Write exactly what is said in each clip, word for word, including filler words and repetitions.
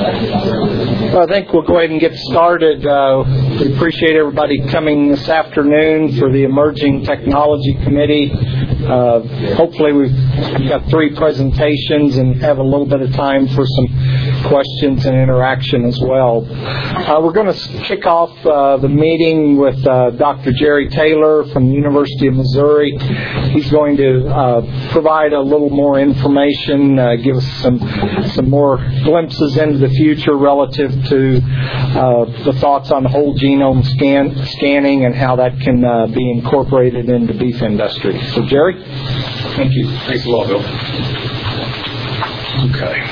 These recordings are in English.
Well, I think we'll go ahead and get started. Uh, we appreciate everybody coming this afternoon for the Emerging Technology Committee. Uh, hopefully we've got three presentations and have a little bit of time for some questions and interaction as well. Uh, we're going to kick off uh, the meeting with uh, Doctor Jerry Taylor from the University of Missouri. He's going to uh, provide a little more information, uh, give us some some more glimpses into the future relative to uh, the thoughts on whole genome scan, scanning and how that can uh, be incorporated into beef industry. So, Jerry? Thank you. Thanks a lot, Bill. Okay.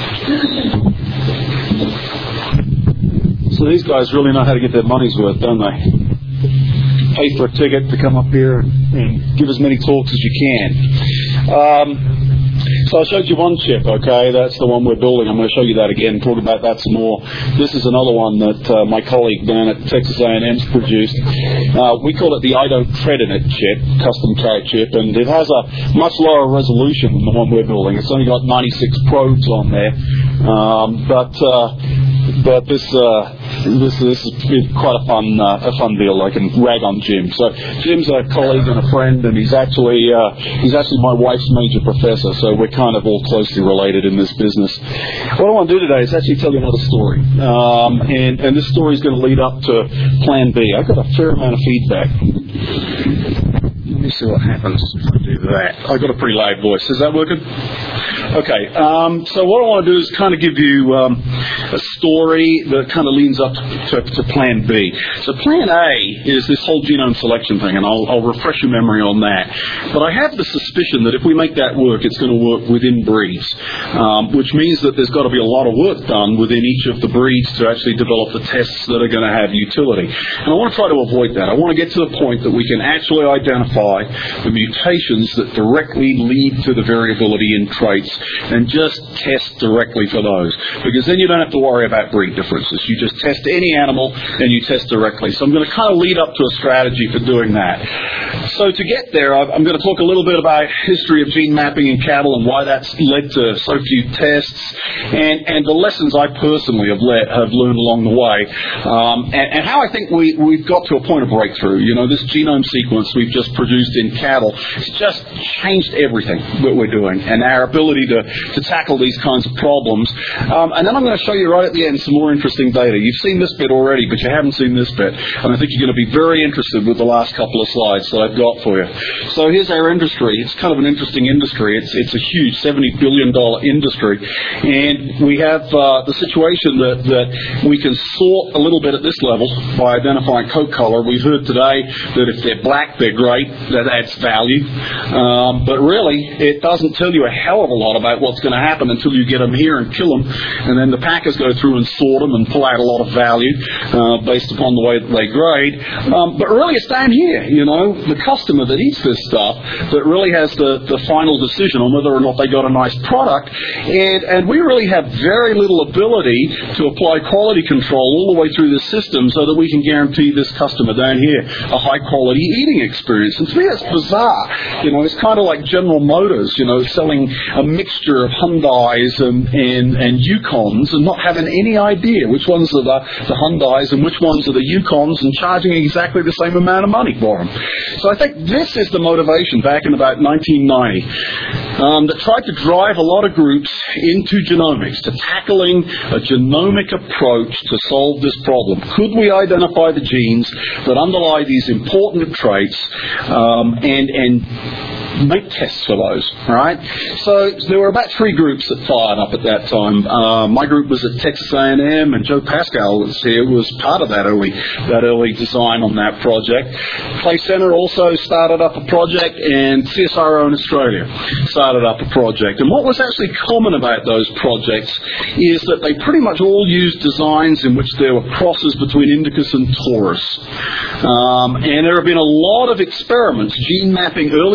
So these guys really know how to get their money's worth, don't they? Pay for a ticket to come up here and give as many talks as you can. Um, so I showed you one chip, okay? That's the one we're building. I'm going to show you that again, talk about that some more. This is another one that uh, my colleague down at Texas A and M's produced. Uh, we call it the I don't tread in it chip, custom carrot chip, and it has a much lower resolution than the one we're building. It's only got ninety-six probes on there. Um, but uh, but this uh, this this is quite a fun uh, a fun deal. I can rag on Jim. So Jim's a colleague and a friend, and he's actually uh, he's actually my wife's major professor. So we're kind of all closely related in this business. What I want to do today is actually tell you another story, um, and and this story is going to lead up to Plan B. I got a fair amount of feedback. Let me see what happens if I do that. I got a pretty loud voice. Is that working? Okay, um, so what I want to do is kind of give you um, a story that kind of leans up to, to Plan B. So Plan A is this whole genome selection thing, and I'll, I'll refresh your memory on that. But I have the suspicion that if we make that work, it's going to work within breeds, um, which means that there's got to be a lot of work done within each of the breeds to actually develop the tests that are going to have utility. And I want to try to avoid that. I want to get to the point that we can actually identify the mutations that directly lead to the variability in traits and just test directly for those. Because then you don't have to worry about breed differences. You just test any animal and you test directly. So I'm going to kind of lead up to a strategy for doing that. So to get there, I'm going to talk a little bit about history of gene mapping in cattle and why that's led to so few tests, and, and the lessons I personally have, let, have learned along the way, um, and, and how I think we, we've got to a point of breakthrough. You know, this genome sequence we've just produced in cattle, it's just changed everything that we're doing and our ability to, to tackle these kinds of problems. Um, and then I'm going to show you right at the end some more interesting data. You've seen this bit already, but you haven't seen this bit. And I think you're going to be very interested with the last couple of slides that I've got for you. So here's our industry. It's kind of an interesting industry. It's, it's a huge seventy billion dollars industry. And we have uh, the situation that, that we can sort a little bit at this level by identifying coat color. We've heard today that if they're black, they're great. That adds value. Um, but really, it doesn't tell you a hell of a lot about what's going to happen until you get them here and kill them. And then the packers go through and sort them and pull out a lot of value uh, based upon the way that they grade. Um, but really, it's down here, you know, the customer that eats this stuff that really has the, the final decision on whether or not they got a nice product. And, and we really have very little ability to apply quality control all the way through the system so that we can guarantee this customer down here a high-quality eating experience. And to me, that's bizarre. You know, it's kind of like General Motors, you know, selling a mixture of Hyundais and, and, and Yukons and not having any idea which ones are the, the Hyundais and which ones are the Yukons and charging exactly the same amount of money for them. So I think this is the motivation back in about nineteen ninety um, that tried to drive a lot of groups into genomics, to tackling a genomic approach to solve this problem. Could we identify the genes that underlie these important traits um, and and make tests for those, right? So, so there were about three groups that fired up at that time. Uh, my group was at Texas A and M, and Joe Pascal was here, was part of that early that early design on that project. Clay Center also started up a project, and C S I R O in Australia started up a project. And what was actually common about those projects is that they pretty much all used designs in which there were crosses between Indicus and Taurus. Um, and there have been a lot of experiments, gene mapping, early gene mapping,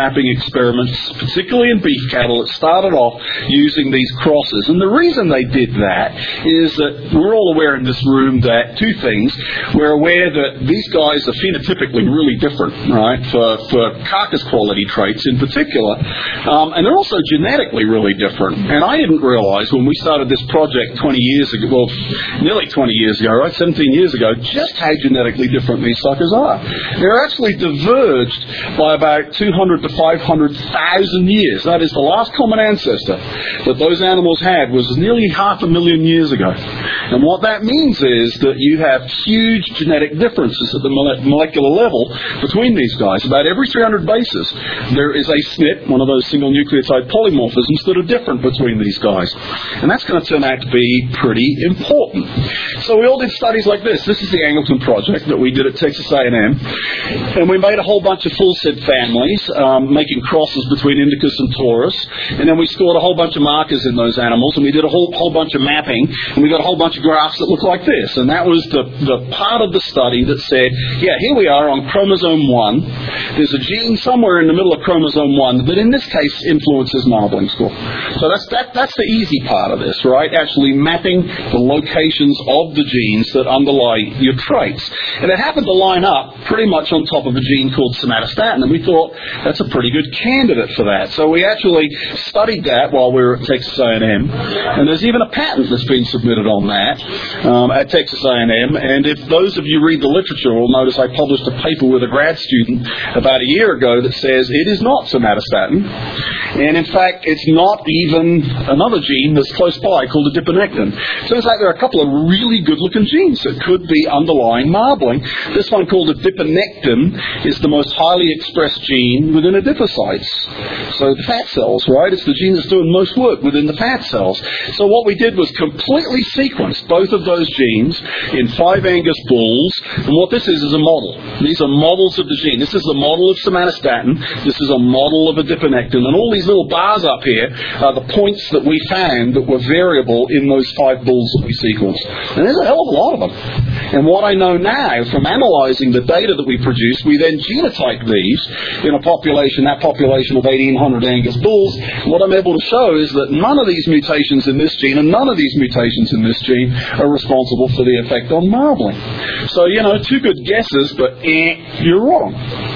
mapping experiments, particularly in beef cattle, that started off using these crosses. And the reason they did that is that we're all aware in this room that two things. We're aware that these guys are phenotypically really different, right, for, for carcass quality traits in particular. Um, and they're also genetically really different. And I didn't realize when we started this project twenty years ago, well, nearly twenty years ago, right, seventeen years ago, just how genetically different these suckers are. They're actually diverged by about two hundred to five hundred thousand years. That is, the last common ancestor that those animals had was nearly half a million years ago. And what that means is that you have huge genetic differences at the molecular level between these guys. About every three hundred bases, there is a S N P, one of those single nucleotide polymorphisms that are different between these guys. And that's going to turn out to be pretty important. So we all did studies like this. This is the Angleton project that we did at Texas A and M. And we made a whole bunch of full-set families, um, making crosses between Indicus and Taurus. And then we scored a whole bunch of markers in those animals, and we did a whole whole bunch of mapping, and we got a whole bunch of graphs that look like this. And that was the, the part of the study that said, yeah, here we are on chromosome one. There's a gene somewhere in the middle of chromosome one that in this case influences marbling score. So that's that, that's the easy part of this, right? Actually mapping the locations of the genes that underlie your traits. And it happened to line up pretty much on top of a gene called somatostatin, and we thought that's a pretty good candidate for that. So we actually studied that while we were at Texas A and M, and there's even a patent that's been submitted on that um, at Texas A and M. And if those of you read the literature will notice I published a paper with a grad student about a year ago that says it is not somatostatin, and in fact it's not even another gene that's close by called adiponectin. So it's like there are a couple of really good-looking genes that could be underlying marbling. This one called adiponectin is the most highly expressed gene within adipocytes. So the fat cells, right? It's the gene that's doing most work within the fat cells. So what we did was completely sequence both of those genes in five Angus bulls. And what this is is a model. These are models of the gene. This is a model of somatostatin. This is a model of adiponectin. And all these little bars up here are the points that we found that were variable in those five bulls that we sequenced. And there's a hell of a lot of them. And what I know now from analysing the data that we produce, we then genotype these in a population, that population of eighteen hundred Angus bulls. What I'm able to show is that none of these mutations in this gene and none of these mutations in this gene are responsible for the effect on marbling. So, you know, two good guesses, but eh, you're wrong.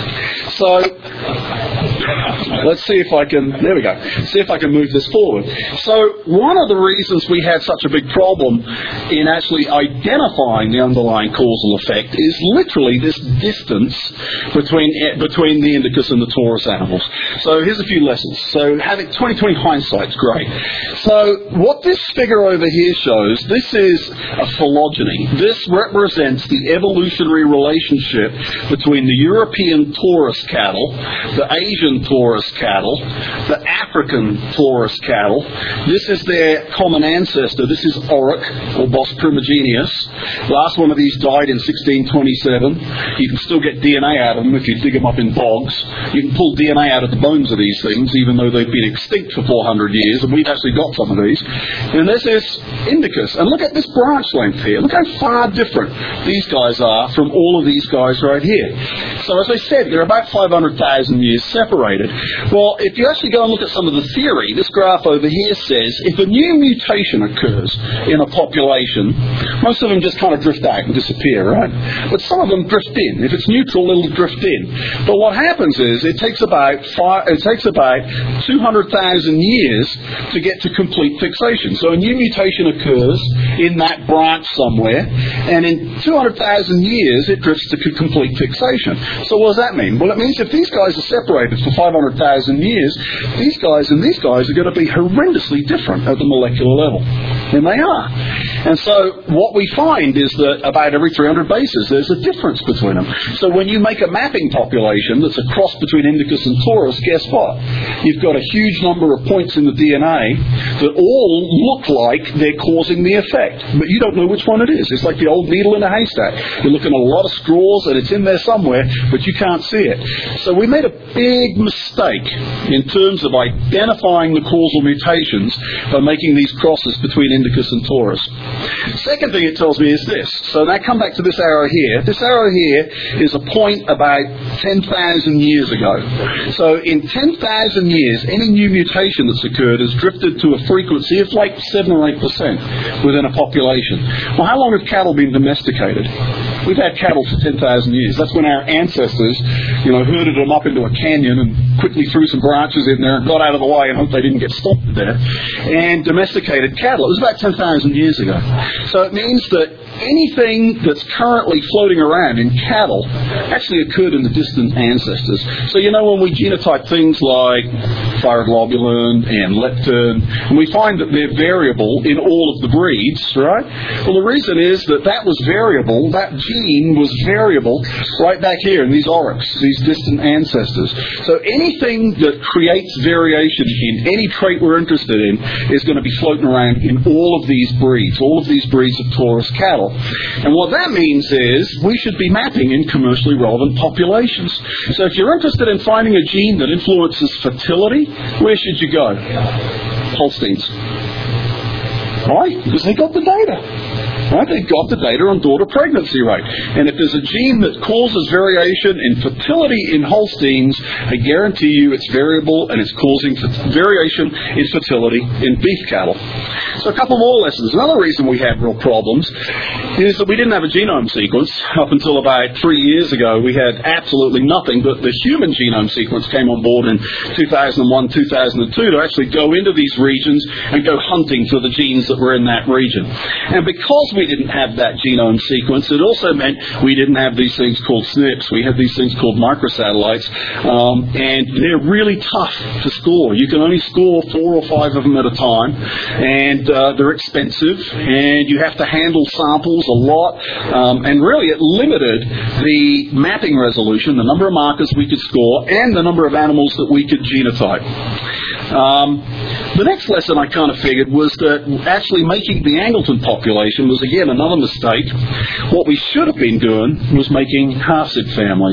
So, let's see if I can, there we go, see if I can move this forward. So, one of the reasons we had such a big problem in actually identifying the underlying causal effect is literally this distance between between the Indicus and the Taurus animals. So, here's a few lessons. So, having twenty twenty hindsight's great. So, what this figure over here shows, this is a phylogeny. This represents the evolutionary relationship between the European Taurus cattle, the Asian Taurus cattle, the African Taurus cattle. This is their common ancestor. This is Oric, or Bos primigenius. Last one of these died in sixteen twenty-seven. You can still get D N A out of them if you dig them up in bogs. You can pull D N A out of the bones of these things, even though they've been extinct for four hundred years, and we've actually got some of these. And this is Indicus. And look at this branch length here. Look how far different these guys are from all of these guys right here. So as I said, they're about five hundred thousand years separated. Well, if you actually go and look at some of the theory, this graph over here says if a new mutation occurs in a population, most of them just kind of drift out and disappear, right? But some of them drift in. If it's neutral, it'll drift in. But what happens is it takes about five, it takes about two hundred thousand years to get to complete fixation. So a new mutation occurs in that branch somewhere, and in two hundred thousand years it drifts to complete fixation. So what does that mean? Well, it means if these guys are separated for five hundred thousand years, these guys and these guys are going to be horrendously different at the molecular level. And they are. And so what we find is that about every three hundred bases there's a difference between them. So when you make a mapping population that's a cross between Indicus and Taurus, guess what? You've got a huge number of points in the D N A that all look like they're causing the effect. But you don't know which one it is. It's like the old needle in a haystack. You're looking at a lot of straws and it's in there somewhere, but you can't see it. So we made a big mistake in terms of identifying the causal mutations by making these crosses between Indicus and Taurus. Second thing it tells me is this. So now come back to this arrow here. This arrow here is a point about ten thousand years ago. So in ten thousand years, any new mutation that's occurred has drifted to a frequency of like seven or eight percent within a population. Well, how long have cattle been domesticated? We've had cattle for ten thousand years. That's when our ancestors, you know, herded them up into a canyon and quickly threw some branches in there and got out of the way and hoped they didn't get stomped to death, and domesticated cattle. It was about ten thousand years ago. So it means that anything that's currently floating around in cattle actually occurred in the distant ancestors. So, you know, when we genotype things like thyroglobulin and leptin, and we find that they're variable in all of the breeds, right? Well, the reason is that that was variable, that gene was variable right back here in these oryx, these distant ancestors. So anything that creates variation in any trait we're interested in is going to be floating around in all of these breeds, all of these breeds of Taurus cattle. And what that means is we should be mapping in commercially relevant populations. So if you're interested in finding a gene that influences fertility, where should you go? Holsteins. Why? Because they got the data. Right? They've got the data on daughter pregnancy rate. And if there's a gene that causes variation in fertility in Holsteins, I guarantee you it's variable and it's causing variation in fertility in beef cattle. So a couple more lessons. Another reason we had real problems is that we didn't have a genome sequence. Up until about three years ago, we had absolutely nothing, but the human genome sequence came on board in two thousand one, two thousand two to actually go into these regions and go hunting for the genes that were in that region. And because we didn't have that genome sequence, it also meant we didn't have these things called S N Ps. We had these things called microsatellites, um, and they're really tough to score. You can only score four or five of them at a time, and uh, they're expensive, and you have to handle samples a lot, um, and really it limited the mapping resolution, the number of markers we could score, and the number of animals that we could genotype. Um, the next lesson I kind of figured was that actually making the Angleton population was, again, another mistake. What we should have been doing was making half-zip families.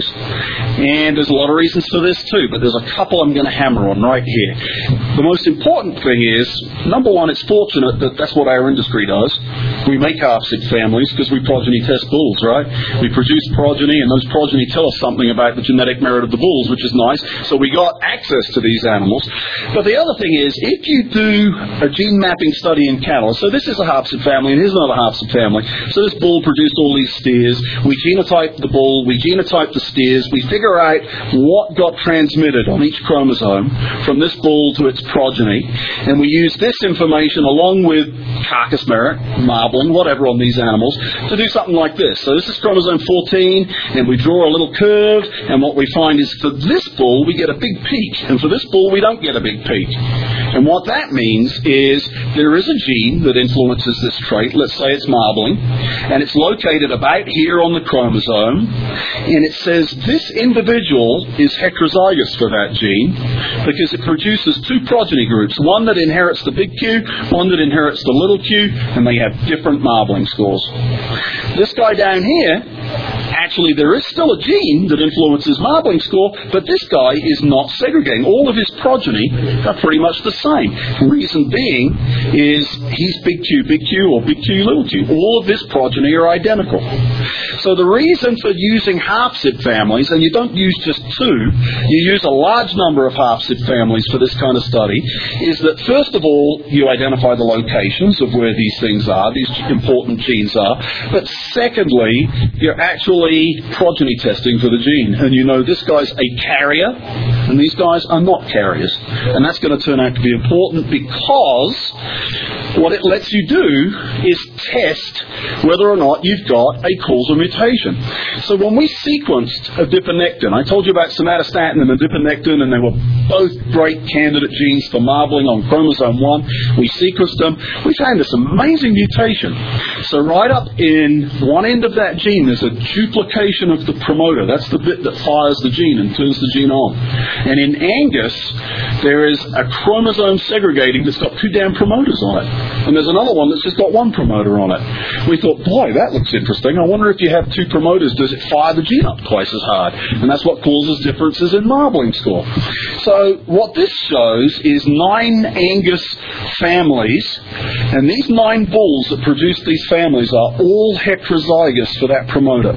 And there's a lot of reasons for this too, but there's a couple I'm going to hammer on right here. The most important thing is, number one, it's fortunate that that's what our industry does. We make half-zip families because we progeny test bulls, right? We produce progeny, and those progeny tell us something about the genetic merit of the bulls, which is nice. So we got access to these animals. But the other thing is, if you do a gene mapping study in cattle, so this is a half-zip family, and here's another half-zip family. So this bull produced all these steers. We genotype the bull, we genotype the steers, we figure out what got transmitted on each chromosome from this bull to its progeny, and we use this information along with carcass merit, marbling, whatever on these animals, to do something like this. So this is chromosome fourteen, and we draw a little curve, and what we find is for this bull we get a big peak, and for this bull we don't get a big peak. And what that means is there is a gene that influences this trait. Let's say it's marbling, and it's located about here on the chromosome, and it says this individual is heterozygous for that gene because it produces two progeny groups, one that inherits the big Q, one that inherits the little q, and they have different marbling scores. This guy down here, actually there is still a gene that influences marbling score, but this guy is not segregating. All of his progeny are pretty much the same. Reason being is he's big Q, big Q, or big Q, little q. All of his progeny are identical. So the reason for using half-zip families, and you don't use just two, you use a large number of half-zip families for this kind of study, is that first of all, you identify the locations of where these things are, these important genes are, but secondly, you're actually progeny testing for the gene, and you know this guy's a carrier, and these guys are not carriers. And that's going to turn out to be important because what it lets you do is test whether or not you've got a causal mutation. So when we sequenced adiponectin, I told you about somatostatin and adiponectin, and they were both great candidate genes for marbling on chromosome one. We sequenced them. We found this amazing mutation. So right up in one end of that gene, there's a duplication of the promoter. That's the bit that fires the gene and turns the gene on. And in Angus, there is a chromosome segregating that's got two damn promoters on it. And there's another one that's just got one promoter on it. We thought, boy, that looks interesting. I wonder if you have two promoters, does it fire the gene up twice as hard? And that's what causes differences in marbling score. So what this shows is nine Angus families, and these nine bulls that produce these families are all heterozygous for that promoter.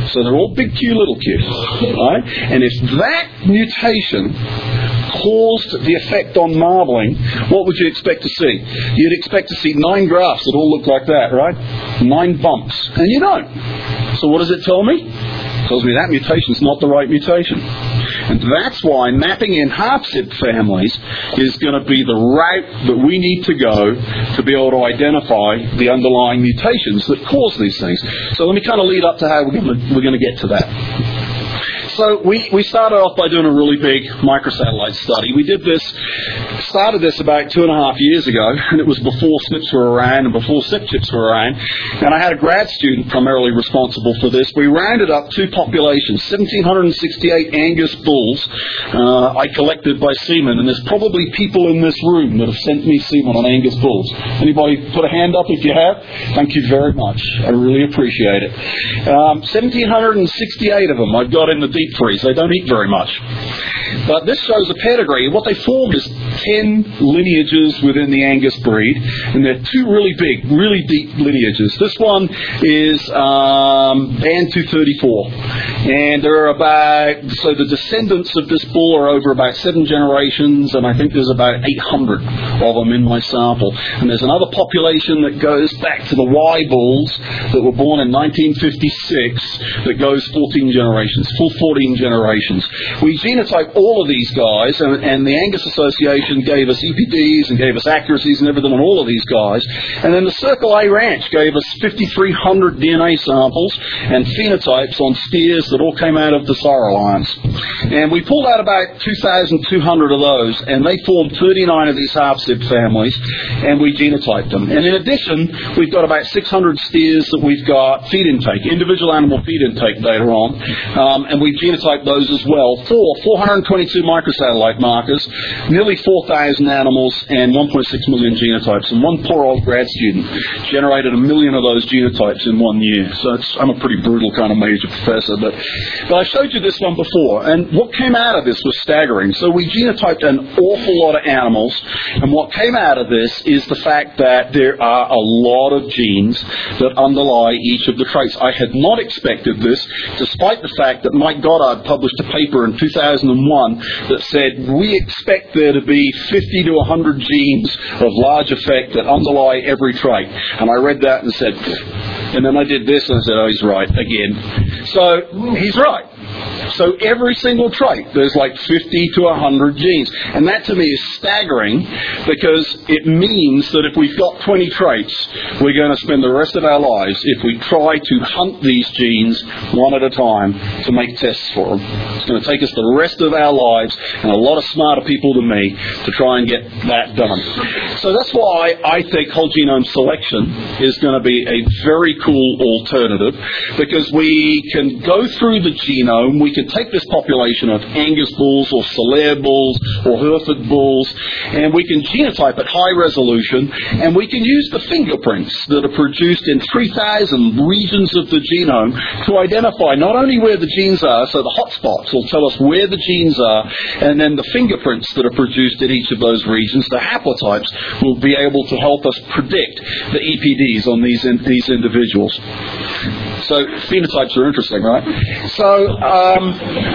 So they're all big Q, little q. Right? And if that mutation caused the effect on marbling, what would you expect to see? You'd expect to see nine graphs that all look like that, right? Nine bumps. And you don't. So what does it tell me? It tells me that mutation's not the right mutation. And that's why mapping in HARPSIB families is going to be the route that we need to go to be able to identify the underlying mutations that cause these things. So let me kind of lead up to how we're going to, we're going to get to that. So we, we started off by doing a really big microsatellite study. We did this, started this about two and a half years ago, and it was before SNPs were around and before SIP-chips were around. And I had a grad student primarily responsible for this. We rounded up two populations, one thousand seven hundred sixty-eight Angus bulls uh, I collected by semen, and there's probably people in this room that have sent me semen on Angus bulls. Anybody put a hand up if you have? Thank you very much. I really appreciate it. Um, one thousand seven hundred sixty-eight of them I've got in the deep freeze. They don't eat very much. But this shows a pedigree. What they formed is ten lineages within the Angus breed, and they're two really big, really deep lineages. This one is um, band two thirty-four, and there are about, so the descendants of this bull are over about seven generations, and I think there's about eight hundred of them in my sample. And there's another population that goes back to the Y bulls that were born in nineteen fifty-six that goes fourteen generations, full fourteen generations. We genotype all of these guys, and, and the Angus Association gave us E P Ds and gave us accuracies and everything on all of these guys. And then the Circle A Ranch gave us fifty-three hundred D N A samples and phenotypes on steers that all came out of the Sire Alliance. And we pulled out about two thousand two hundred of those, and they formed thirty-nine of these HARPSIB families, and we genotyped them. And in addition, we've got about six hundred steers that we've got feed intake, individual animal feed intake data on, um, and we've genotyped those as well for four hundred twenty-two microsatellite markers, nearly four thousand animals, and one point six million genotypes. And one poor old grad student generated a million of those genotypes in one year. So it's, I'm a pretty brutal kind of major professor. But, but I showed you this one before, and what came out of this was staggering. So we genotyped an awful lot of animals, and what came out of this is the fact that there are a lot of genes that underlie each of the traits. I had not expected this, despite the fact that Mike Goddard published a paper in two thousand one that said we expect there to be fifty to one hundred genes of large effect that underlie every trait. And I read that and said, and then I did this and I said, oh, he's right again. So he's right. So every single trait, there's like fifty to one hundred genes. And that to me is staggering, because it means that if we've got twenty traits, we're going to spend the rest of our lives, if we try to hunt these genes one at a time to make tests for them, it's going to take us the rest of our lives, and a lot of smarter people than me, to try and get that done. So that's why I think whole genome selection is going to be a very cool alternative, because we can go through the genome, we can take this population of Angus bulls or Solaire bulls or Hereford bulls, and we can genotype at high resolution, and we can use the fingerprints that are produced in three thousand regions of the genome to identify not only where the genes are, so the hotspots will tell us where the genes are, and then the fingerprints that are produced in each of those regions, the haplotypes, will be able to help us predict the E P Ds on these in, these individuals. So phenotypes are interesting, right? So, um,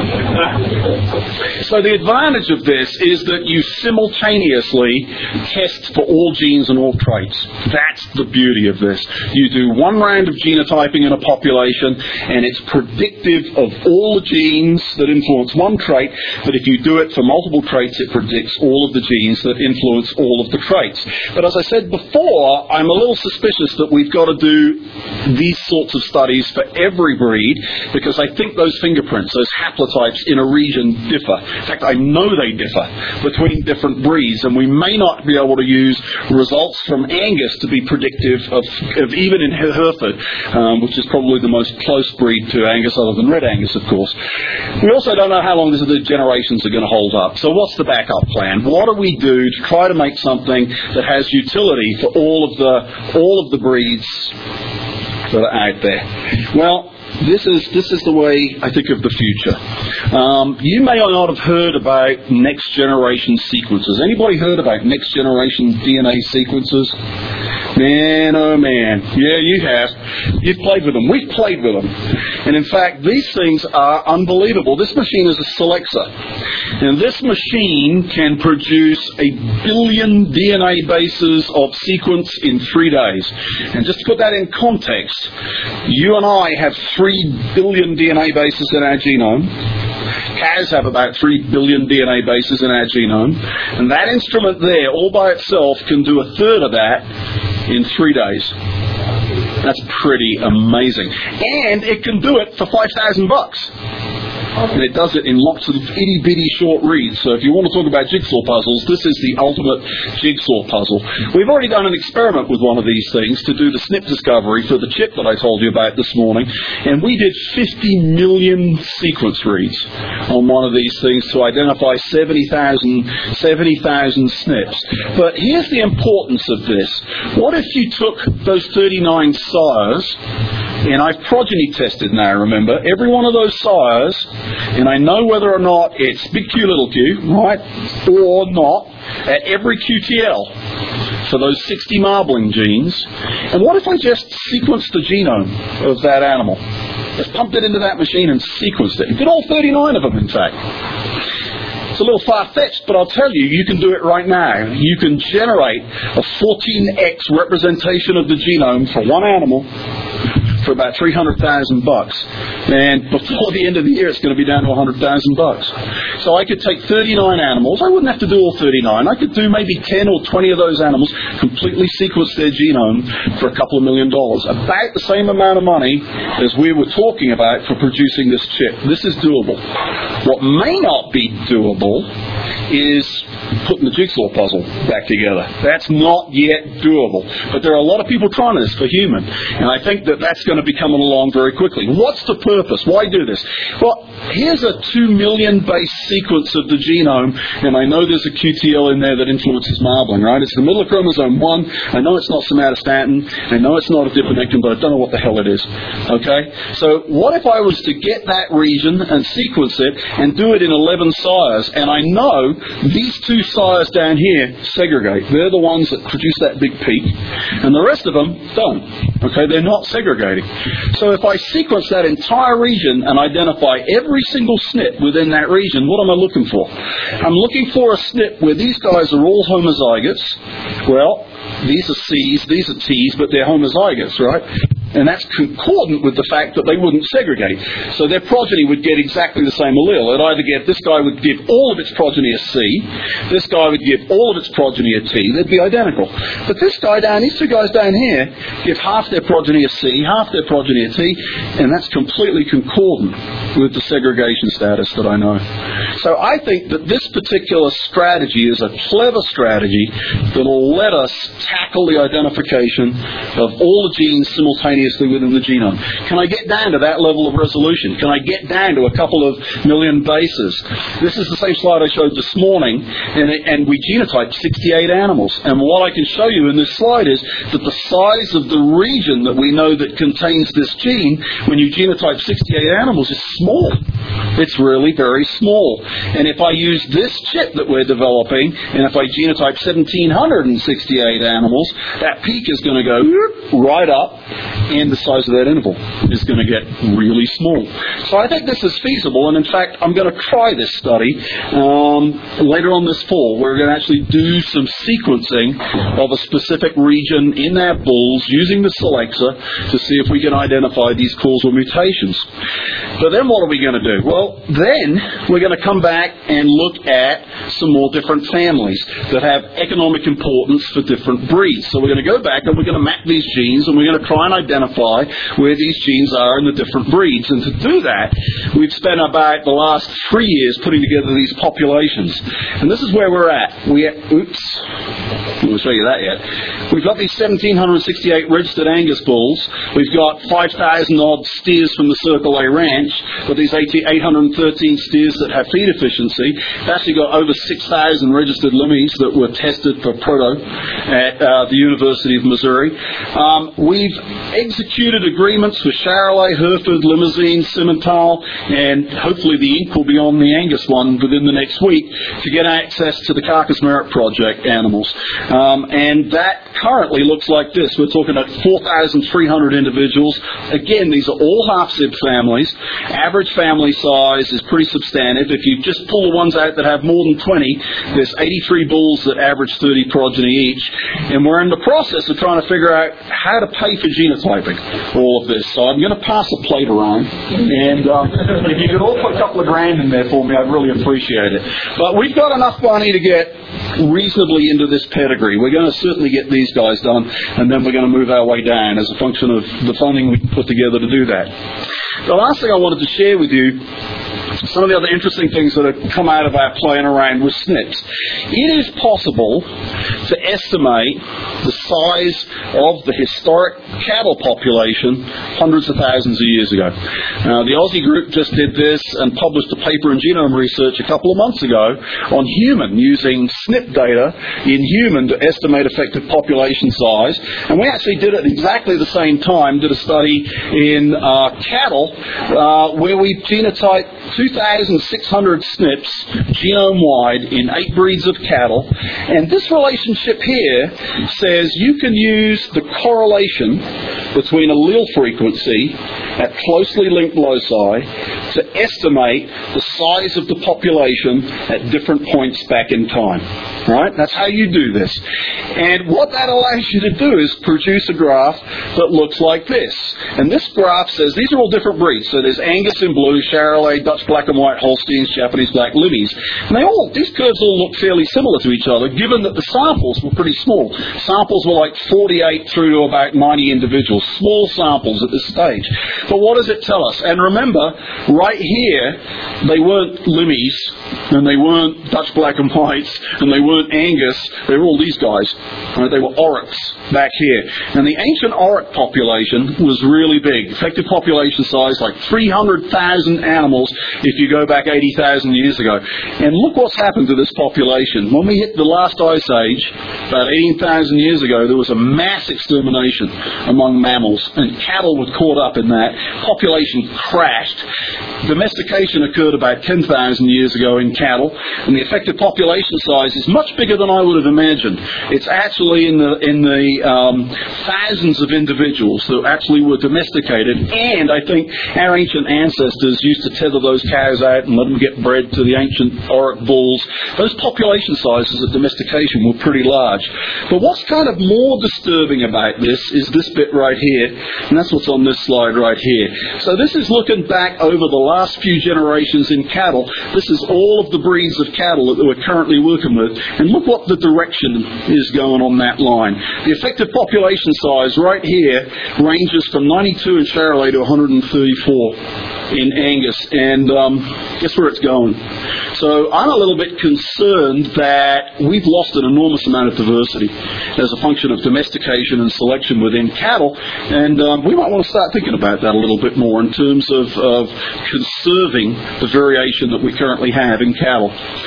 so the advantage of this is that you simultaneously test for all genes and all traits. That's the beauty of this. You do one round of genotyping in a population, and it's predictive of all the genes that influence one trait, but if you do it for multiple traits, it predicts all of the genes that influence all of the traits. But as I said before, I'm a little suspicious that we've got to do these sorts of studies for every breed, because I think those fingerprints, those haplotypes in a region differ. In fact, I know they differ between different breeds, and we may not be able to use results from Angus to be predictive of, of even in Hereford, um, which is probably the most close breed to Angus other than Red Angus, of course. We also don't know how long this, the generations are going to hold up. So what's the backup plan? What do we do to try to make something that has utility for all of the all of the breeds that are out there? Well, This is this is the way I think of the future. Um, you may not have heard about next generation sequences. Anybody heard about next generation D N A sequences? Man, oh man. Yeah, you have. You've played with them. We've played with them. And in fact, these things are unbelievable. This machine is a Solexa. And this machine can produce a billion D N A bases of sequence in three days. And just to put that in context, you and I have three billion D N A bases in our genome. Cows have about three billion D N A bases in our genome. And that instrument there, all by itself, can do a third of that in three days. That's pretty amazing. And it can do it for five thousand bucks. And it does it in lots of itty-bitty short reads. So if you want to talk about jigsaw puzzles, this is the ultimate jigsaw puzzle. We've already done an experiment with one of these things to do the S N P discovery for the chip that I told you about this morning. And we did fifty million sequence reads on one of these things to identify seventy thousand S N Ps. But here's the importance of this. What if you took those thirty-nine sires, and I've progeny tested now, remember, every one of those sires, and I know whether or not it's big Q, little q, right, or not, at every Q T L for those sixty marbling genes. And what if I just sequenced the genome of that animal? Just pumped it into that machine and sequenced it. Did all thirty-nine of them, in fact. It's a little far-fetched, but I'll tell you, you can do it right now. You can generate a fourteen x representation of the genome for one animal for about three hundred thousand bucks. And before the end of the year, it's going to be down to one hundred thousand bucks. So I could take thirty-nine animals. I wouldn't have to do all thirty-nine. I could do maybe ten or twenty of those animals, completely sequence their genome for a couple of million dollars. About the same amount of money as we were talking about for producing this chip. This is doable. What may not be doable is putting the jigsaw puzzle back together. That's not yet doable. But there are a lot of people trying this for human. And I think that that's going to be coming along very quickly. What's the purpose? Why do this? Well, here's a two million base sequence of the genome, and I know there's a Q T L in there that influences marbling, right? It's the middle of chromosome one. I know it's not somatostatin. I know it's not a dipronectin, but I don't know what the hell it is. Okay? So what if I was to get that region and sequence it and do it in eleven sires, and I know these two sires down here segregate. They're the ones that produce that big peak, and the rest of them don't. Okay, they're not segregating. So if I sequence that entire region and identify every single S N P within that region, what am I looking for? I'm looking for a S N P where these guys are all homozygotes. Well, these are C's, these are T's, but they're homozygotes, right? And that's concordant with the fact that they wouldn't segregate. So their progeny would get exactly the same allele. It'd either get, this guy would give all of its progeny a C, this guy would give all of its progeny a T. They'd be identical. But this guy down, these two guys down here, give half their progeny a C, half their progeny a T, and that's completely concordant with the segregation status that I know. So I think that this particular strategy is a clever strategy that will let us tackle the identification of all the genes simultaneously within the genome. Can I get down to that level of resolution? Can I get down to a couple of million bases? This is the same slide I showed this morning, and, it, and we genotyped sixty-eight animals. And what I can show you in this slide is that the size of the region that we know that contains this gene, when you genotype sixty-eight animals, is small. It's really very small. And if I use this chip that we're developing, and if I genotype one thousand seven hundred sixty-eight animals, that peak is going to go right up, and the size of that interval is going to get really small. So I think this is feasible, and in fact, I'm going to try this study um, later on this fall. We're going to actually do some sequencing of a specific region in our bulls using the Solexa to see if we can identify these causal mutations. But then what are we going to do? Well, then we're going to come back and look at some more different families that have economic importance for different breeds. So we're going to go back and we're going to map these genes, and we're going to try and identify where these genes are in the different breeds. And to do that, we've spent about the last three years putting together these populations. And this is where we're at. We oops, I won't show you that yet. We've got these one thousand seven hundred sixty-eight registered Angus bulls. We've got five thousand odd steers from the Circle A Ranch, but these eight hundred thirteen steers that have feed efficiency. We've actually got over six thousand registered limmies that were tested for proto at uh, the University of Missouri. Um, we've executed agreements with Charolais, Hereford, Limousin, Simmental, and hopefully the ink will be on the Angus one within the next week to get access to the Carcass Merit Project animals. Um, and that currently looks like this. We're talking about four thousand three hundred individuals. Again, these are all half-sib families. Average family size is pretty substantive. If you just pull the ones out that have more than twenty, there's eighty-three bulls that average thirty progeny each. And we're in the process of trying to figure out how to pay for genotyping all of this. So I'm going to pass a plate around. And um, if you could all put a couple of grand in there for me, I'd really appreciate it. But we've got enough money to get reasonably into this pedigree. We're going to certainly get these guys done, and then we're going to move our way down as a function of the funding we put together to do that. The last thing I wanted to share with you, some of the other interesting things that have come out of our playing around with S N Ps. It is possible to estimate the size of the historic cattle population hundreds of thousands of years ago. Uh, the Aussie group just did this and published a paper in Genome Research a couple of months ago on human, using S N P data in human to estimate effective population size. And we actually did it at exactly the same time, did a study in uh, cattle uh, where we genotyped two thousand six hundred S N Ps genome-wide in eight breeds of cattle. And this relationship here says you can use the correlation between allele frequency at closely linked loci to estimate the size of the population at different points back in time. Right? That's how you do this. And what that allows you to do is produce a graph that looks like this. And this graph says these are all different breeds. So there's Angus in blue, Charolais, Dutch black and white Holsteins, Japanese black Limmys. And they all, these curves all look fairly similar to each other, given that the samples were pretty small. Samples were like forty-eight through to about ninety individuals. Small samples at this stage. But what does it tell us? And remember, right here, they weren't Limmys, and they weren't Dutch black and whites, and they weren't Angus. They were all these guys. Right? They were Oryx back here. And the ancient Oryx population was really big. Effective population size like three hundred thousand animals if you go back eighty thousand years ago. And look what's happened to this population. When we hit the last ice age, about eighteen thousand years ago, there was a mass extermination among mammals, and cattle were caught up in that. Population crashed. Domestication occurred about ten thousand years ago in cattle, and the effective population size is much bigger than I would have imagined. It's actually in the in the um, thousands of individuals that actually were domesticated, and I think our ancient ancestors used to tether those cows out and let them get bred to the ancient Oryx bulls. Those population sizes at domestication were pretty large. But what's kind of more disturbing about this is this bit right here, and that's what's on this slide right here. So this is looking back over the last few generations in cattle. This is all of the breeds of cattle that we're currently working with, and look what the direction is going on that line. The effective population size right here ranges from ninety-two in Charolais to one hundred thirty-four in Angus, and um, guess where it's going? So I'm a little bit concerned that we've lost an enormous amount of diversity as a function of domestication and selection within cattle, and um, we might want to start thinking about that a little bit more in terms of, of conserving the variation that we currently have in cattle.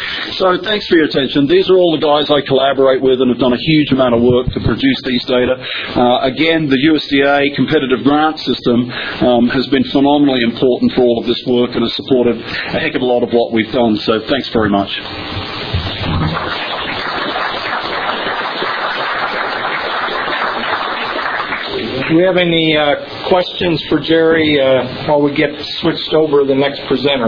So thanks for your attention. These are all the guys I collaborate with and have done a huge amount of work to produce these data. Uh, again, the U S D A competitive grant system um, has been phenomenally important for all of this work and has supported a heck of a lot of what we've done. So thanks very much. Do we have any uh, questions for Jerry uh, while we get switched over to the next presenter?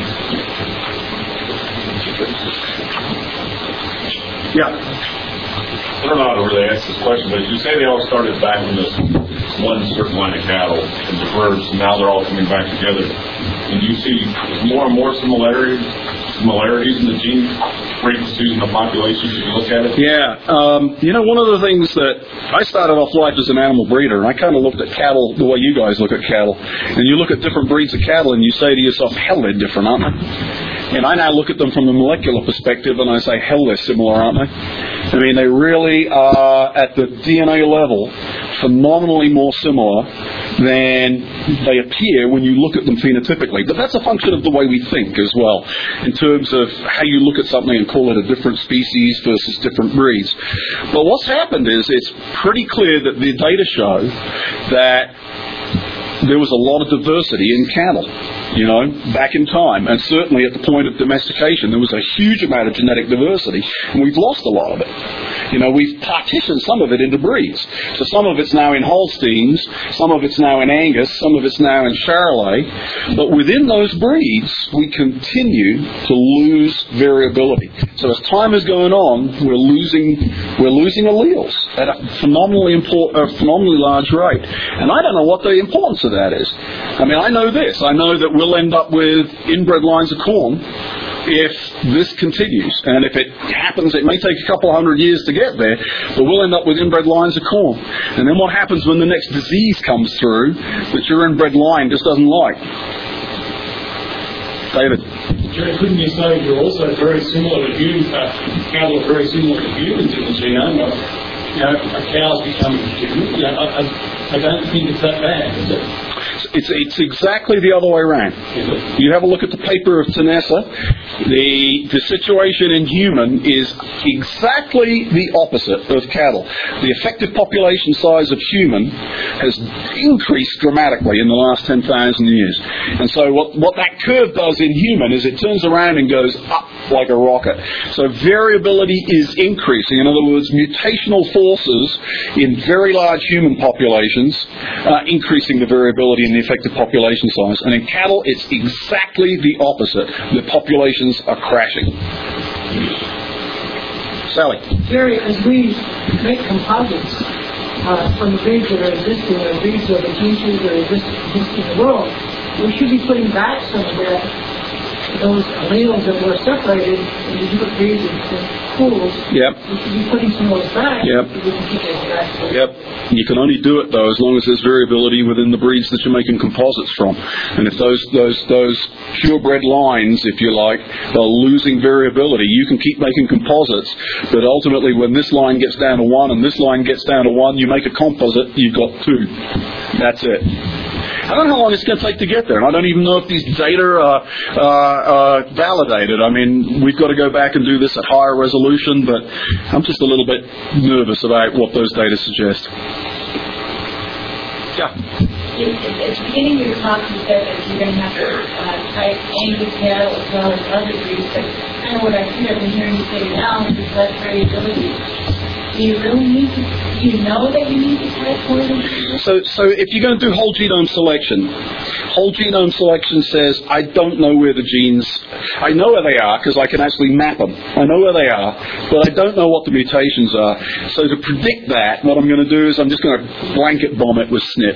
Yeah. I don't know how to really ask this question, but you say they all started back in this one certain line of cattle and diverged, and now they're all coming back together. And you see more and more similarities, similarities in the gene frequencies and the populations as you look at it? Yeah. Um, you know, one of the things that I started off life as an animal breeder, and I kind of looked at cattle the way you guys look at cattle. And you look at different breeds of cattle, and you say to yourself, hell, they're different, aren't they? And I now look at them from a molecular perspective and I say, hell, they're similar, aren't they? I mean, they really are, at the D N A level, phenomenally more similar than they appear when you look at them phenotypically. But that's a function of the way we think as well, in terms of how you look at something and call it a different species versus different breeds. But what's happened is it's pretty clear that the data show that there was a lot of diversity in cattle, you know, back in time. And certainly at the point of domestication, there was a huge amount of genetic diversity, and we've lost a lot of it. You know, we've partitioned some of it into breeds. So some of it's now in Holsteins, some of it's now in Angus, some of it's now in Charolais. But within those breeds, we continue to lose variability. So as time is going on, we're losing we're losing alleles at a phenomenally important, a phenomenally large rate. And I don't know what the importance of that is. I mean, I know this. I know that we'll end up with inbred lines of corn if this continues. And if it happens, it may take a couple of hundred years to get there, but we'll end up with inbred lines of corn. And then what happens when the next disease comes through that your inbred line just doesn't like? David? Jerry, couldn't you say you're also very similar to humans, uh, cattle are very similar to humans in the genome? You know, a cow's becoming human. You know, I, I, I don't think it's that bad, is it? It's, it's exactly the other way around. You have a look at the paper of Tanessa. The, the situation in human is exactly the opposite of cattle. The effective population size of human has increased dramatically in the last ten thousand years. And so what, what that curve does in human is it turns around and goes up like a rocket. So variability is increasing. In other words, mutational forces in very large human populations are increasing the variability in the effective population size. And in cattle, it's exactly the opposite. The populations are crashing. Sally. Jerry, as we make composites uh, from the breeds that are existing, or breeds of the genes that exist, exist in the world, we should be putting back some of that, those alleles that were separated into different breeds and pools. Yep. We should be putting some of those back. Yep. So we can keep those back. Yep. You can only do it though as long as there's variability within the breeds that you're making composites from. And if those those those purebred lines, if you like, are losing variability, you can keep making composites. But ultimately, when this line gets down to one and this line gets down to one, you make a composite. You've got two. That's it. I don't know how long it's going to take to get there, and I don't even know if these data are uh, uh, validated. I mean, we've got to go back and do this at higher resolution, but I'm just a little bit nervous about what those data suggest. Yeah. At the beginning of your talk, you said that you're going to have to uh, type Angus cattle as well as other breeds, but kind of what I hear, I've been hearing you say now is less variability. Do you really need to, do you know that you need to type more than people? So, so if you're going to do whole genome selection, whole genome selection says, I don't know where the genes, I know where they are because I can actually map them. I know where they are, but I don't know what the mutations are. So to predict that, what I'm going to do is I'm just going to blanket bomb it with S N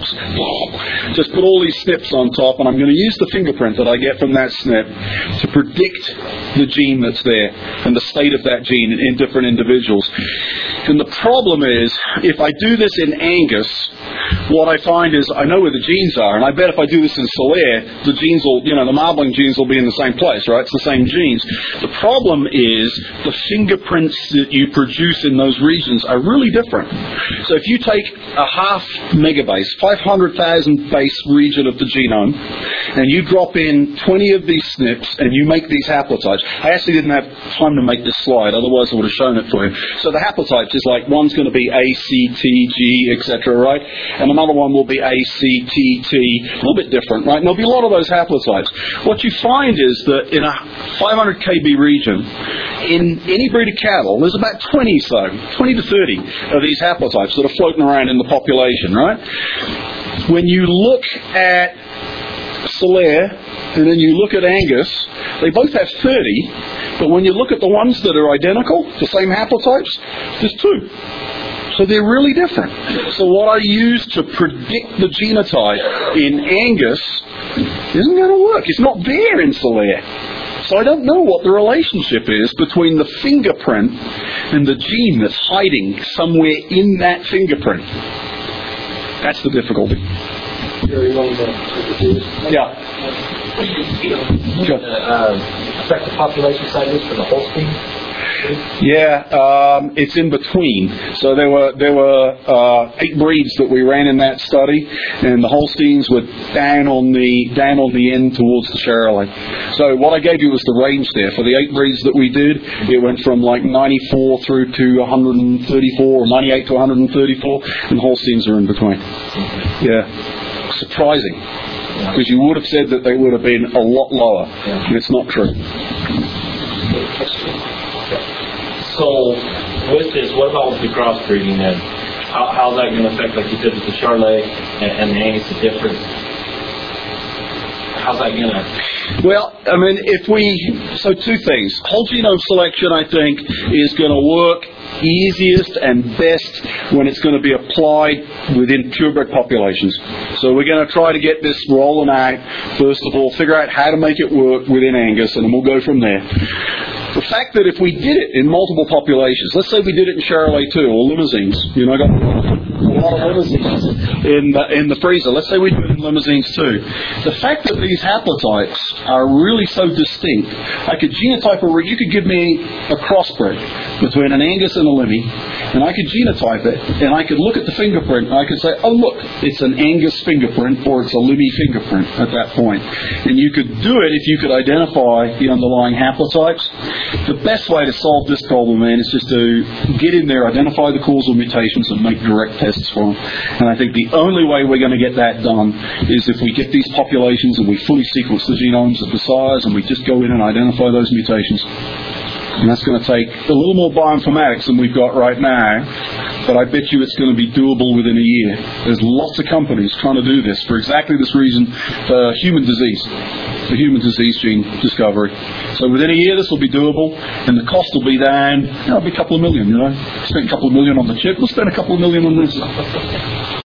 Ps. Just put all these S N Ps on top, and I'm going to use the fingerprint that I get from that S N P to predict the gene that's there and the state of that gene in, in different individuals. And the problem is, if I do this in Angus, what I find is I know where the genes are, and I bet if I do this in Solaire, the genes will, you know, the marbling genes will be in the same place, right? It's the same genes. The problem is the fingerprints that you produce in those regions are really different. So if you take a half megabase, five hundred thousand base region of the genome, and you drop in twenty of these S N Ps, and you make these haplotypes. I actually didn't have time to make this slide, otherwise I would have shown it for you. So the haplotypes is like, one's going to be A, C, T, G, et cetera, right? And another one will be A, C, T, T, a little bit different, right? And there'll be a lot of those haplotypes. What you find is that in a five hundred K B region, in any breed of cattle, there's about twenty so, twenty to thirty of these haplotypes that are floating around in the population, right? When you look at Solaire, and then you look at Angus, they both have thirty, but when you look at the ones that are identical, the same haplotypes, there's two. So they're really different. So what I use to predict the genotype in Angus isn't going to work. It's not there in Solaire. So I don't know what the relationship is between the fingerprint and the gene that's hiding somewhere in that fingerprint. That's the difficulty. Jerry, very long to produce. Yeah. Sure. Uh, affect the population sizes for the Holstein? Yeah, um, it's in between. So there were there were uh, eight breeds that we ran in that study, and the Holsteins were down on the down on the end towards the Charolais. So what I gave you was the range there for the eight breeds that we did. It went from like ninety-four through to one hundred thirty-four, or ninety-eight to one hundred thirty-four, and Holsteins are in between. Yeah, surprising, because you would have said that they would have been a lot lower, and it's not true. So, with this, what about with the crossbreeding then? How, how's that going to affect, like you said, with the Charolais and, and the Angus, the difference? How's that going to... Well, I mean, if we... So two things. Whole genome selection, I think, is going to work easiest and best when it's going to be applied within purebred populations. So we're going to try to get this rolling out, first of all, figure out how to make it work within Angus, and then we'll go from there. The fact that if we did it in multiple populations, let's say we did it in Charolais too, or Limousines, you know, I got a lot of Limousines in the, in the freezer. Let's say we do it in Limousines too. The fact that these haplotypes are really so distinct, I could genotype a, you could give me a crossbred between an Angus and a Limmy, and I could genotype it, and I could look at the fingerprint, and I could say, oh look, it's an Angus fingerprint, or it's a Limmy fingerprint at that point. And you could do it if you could identify the underlying haplotypes. The best way to solve this problem, man, is just to get in there, identify the causal mutations, and make direct tests for them. And I think the only way we're going to get that done is if we get these populations and we fully sequence the genomes of the sires, and we just go in and identify those mutations. And that's going to take a little more bioinformatics than we've got right now, but I bet you it's going to be doable within a year. There's lots of companies trying to do this for exactly this reason, for human disease, for human disease gene discovery. So within a year this will be doable, and the cost will be down, you know, it'll be a couple of million, you know. Spend a couple of million on the chip, we'll spend a couple of million on this.